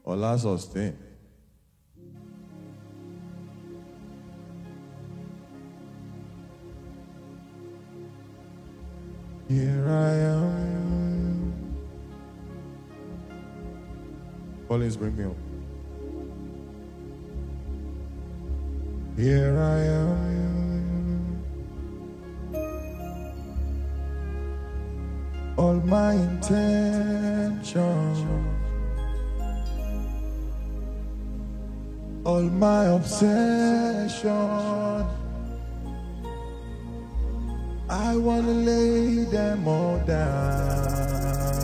Ola sustain. Here I am. Collins, bring me up. Here I am. All my intentions, all my obsession, I want to lay them all down.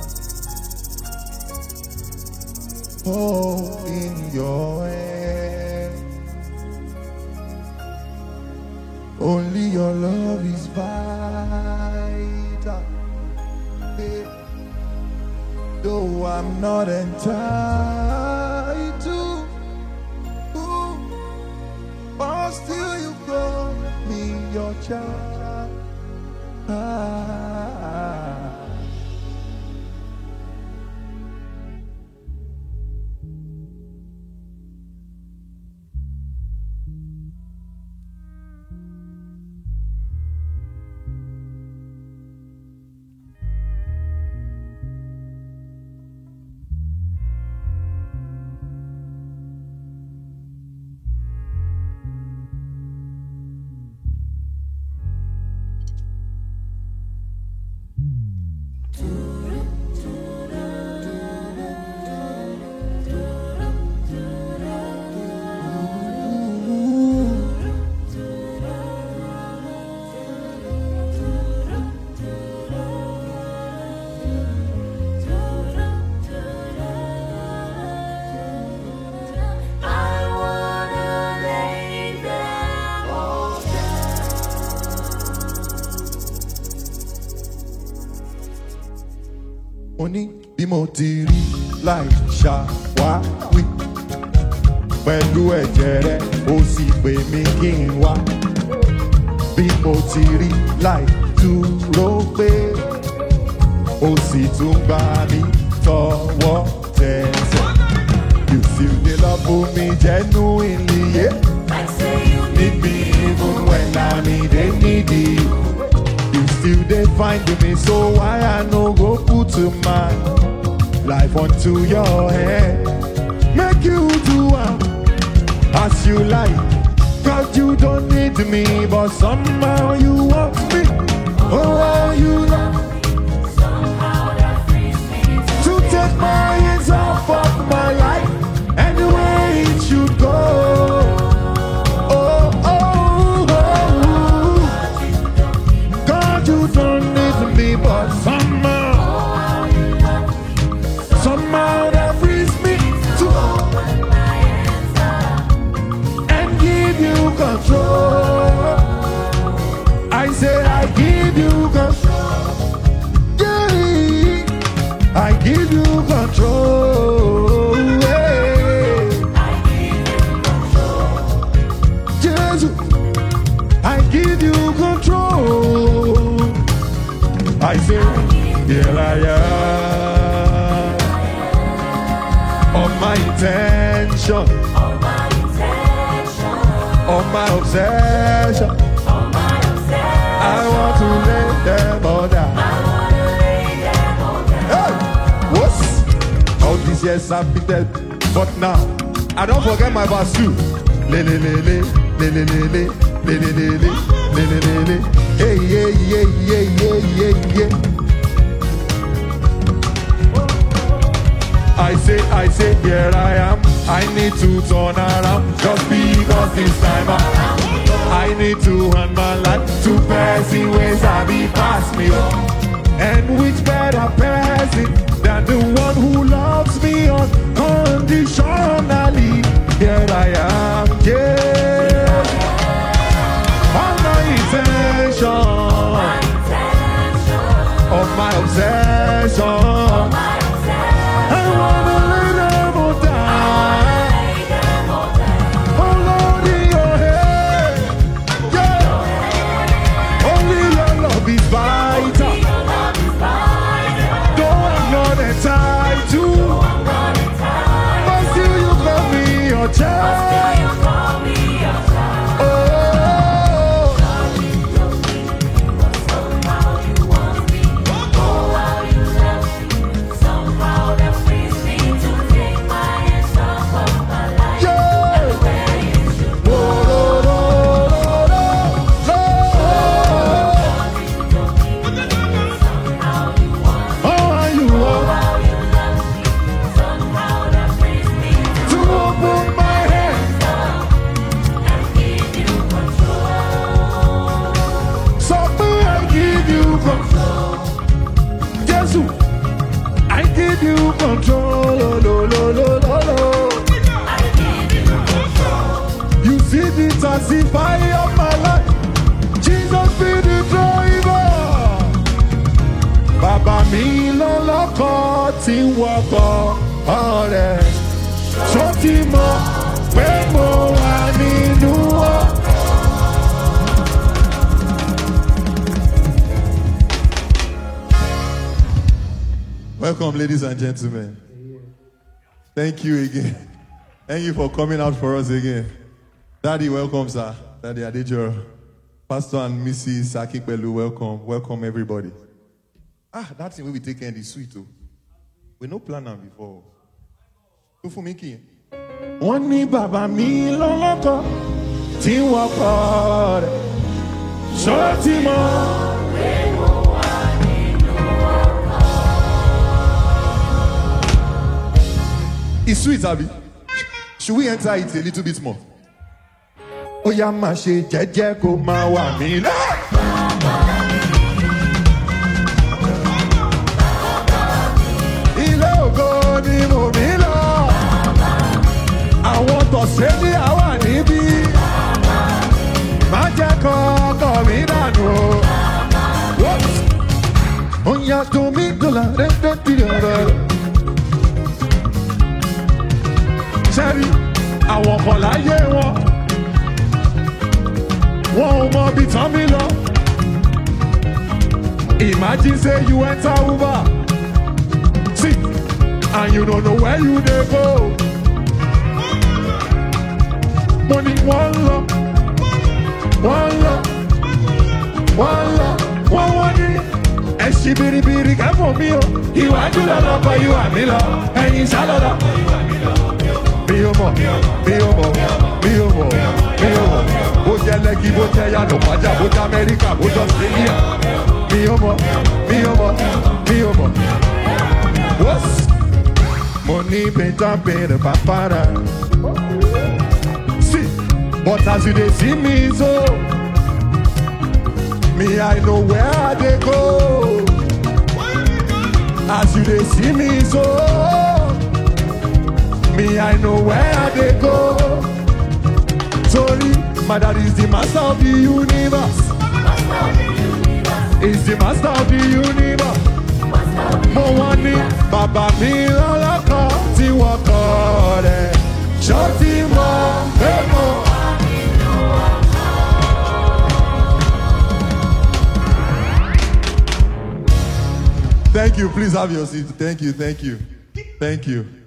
Oh, in your hand. Only your love is vital. Hey. Though I'm not entitled, but still you call me your child. Oni bí mo ti rí láì ṣàwáwí pẹ̀lú ẹ̀jẹ̀ rẹ̀ ó sì pè mí kí n wá. Bí mo ti rí láì dúró pé ó sì tún gbà mí tọwọ́ tẹsẹ̀. You still dey love me genuinely, yeah? Like say you Need me even when I need you. You still dey find me, so why I no go put my life onto your head? Make you do as you like. Cause you don't need me, but somehow you want me. Oh, how you love me. somehow that frees me To take my hands off of my life and the way it should go. Oh, oh, oh. God, you don't need me, but somehow that frees me to open my hands up. and give you control. I say I give you control. Yeah, I give you control. Yeah. I give you control. Jesus, I give you control. I say, here I am. All my intention, All my intention, all my obsession, all my obsession, I want to lay them all down. I wanna lay them all down. Hey, whoops. All these years I've been dead, but now I don't forget my verse 2. Le le le le le le le le le le le le le le le le. Hey yeah yeah yeah yeah yeah yeah. I say, here I am. I need to turn around just because this time I need to hand my life to passing ways I be past me. And which better person than the one who loves me unconditionally? Here I am, yeah. All my intention, My intention, of my obsession, my obsession, I wanna lay them all down. lay them all down. Oh Lord, in your head, yeah. Only your love is vital. Your love is vital. Though I'm not you control. Oh, lo, lo, lo, lo, lo. I give you control. You see the taxify of my life. Jesus be the driver. Bàbá mi lọ́lọ́kọ̀ tí ń wọkọ̀ ọ̀rẹ́. Ṣó ti mọ̀ pé mo wà nínú ọkọ̀? Welcome, ladies and gentlemen. Thank you again. Thank you for coming out for us again. Daddy, welcome, sir. Daddy Adejoro. Pastor and Mrs. Akikpelu, welcome. Welcome, everybody. That thing we take in the sweet, too. We no plan am before. Who for me, key? Wọ́n ní bàbá mi lọ́lọ́kọ̀ tí wọ́n kọ́ rẹ̀. Ṣó ti mọ̀? It's sweet, Abby. Should we enter it a little bit more? Ó yá máa ṣe jẹ́jẹ́ kó máa wà mí lọ. Ilé ògo ni mò ń lọ. Àwọn tọ̀sẹ́líà wà níbí. Má jẹ́ kọ́kọ́ mi dànù. Ó yá tó mi dọ́là rẹ́dẹ́ tìrẹ̀. Sẹ́rí àwọn kan láyé wọn ò mọ bí tán mi lọ. Imagine say you enter Uber, see, and you don't know where you dey go. Money one lọ, wọ́n ní ẹ̀sìn biribiri kẹ́fọ́ mi o. Iwájú lọ́lọ́kọ̀ ìwà mi lọ, ẹ̀yìn sálọ́lọ́. Mi ò mọ̀, bó jẹ́ Lẹ́kì, bó jẹ́ Yánà Pàjá, bó jẹ́ Amẹ́ríkà, bó jẹ́ Australia. Mi ò mọ̀. What's money better papara? See, but as you dey see me so, me I know where I dey go. As you dey see me so, me, I know where they go. Sorry, my dad is the master of the universe. Is the master of the universe. Mo wọ́n ní bàbá mi lọ́lọ́kọ̀ tí wọ́n kọ́ rẹ̀. Ṣó ti mọ̀ pé mo. Thank you. Please have your seat. Thank you.